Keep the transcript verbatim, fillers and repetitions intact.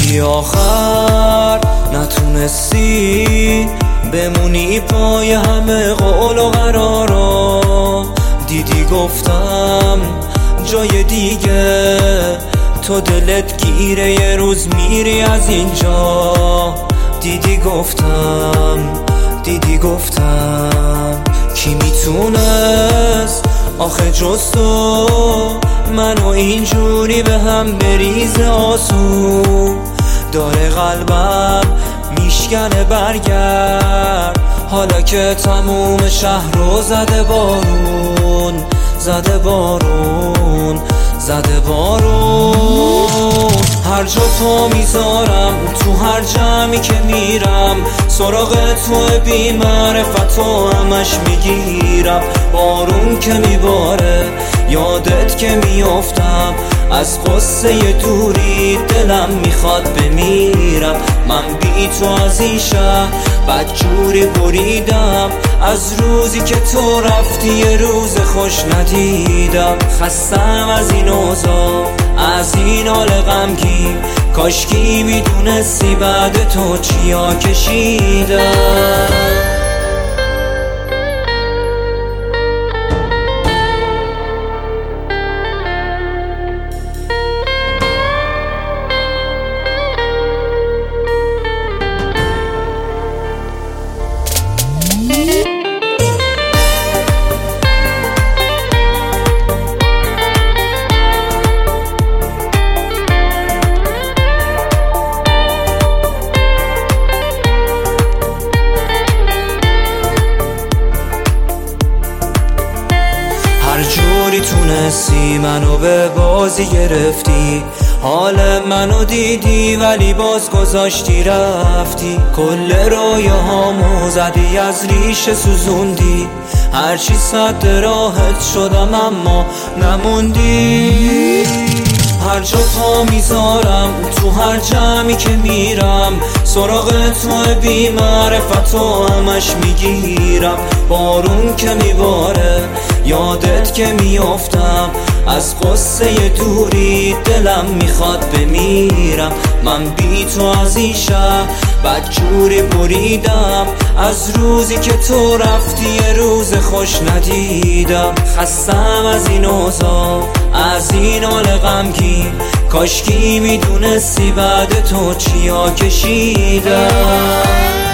بی آخر نتونستی بمونی پای همه قول و قرارا. دیدی گفتم جای دیگه تو دلت گیره، یه روز میری از اینجا. دیدی گفتم دیدی گفتم کی میتونست آخه جز تو منو اینجوری به هم بریزه آسون. داره قلبم میشکنه برگرد، حالا که تموم شهر رو زده بارون، زده بارون، زده بارون. هر جا پا میذارم تو هر جمعی که میرم سراغ تو بی معرفت و همش میگیرم. بارون که میباره یادت که میافتم، از قصه دوری دلم میخواد بمیرم. من بی تو از این شهر بدجوری بریدم، از روزی که تو رفتی یه روز خوش ندیدم. خستم از این اوضاع، از این حال غمگین، کاشکی میدونستی بعد تو چیا کشیدم. هر جوری تونستی منو به بازی گرفتی، حال منو دیدی ولی باز گذاشتی رفتی. کل رویاهامو زدی از ریشه سوزوندی، هرچی صد راحت شدم اما نموندی. هر جا پا میذارم تو هر جمعی که میرم سراغ تو بی معرفت و همش میگیرم. بارون که میباره یادت که میافتم، از قصه دوری دلم میخواد بمیرم. من بی تو از این شهر بدجوری بریدم، از روزی که تو رفتی یه روز خوش ندیدم. خستم از این اوضاع، از این حال غمگین، کاشکی میدونستی بعد تو چیا کشیدم.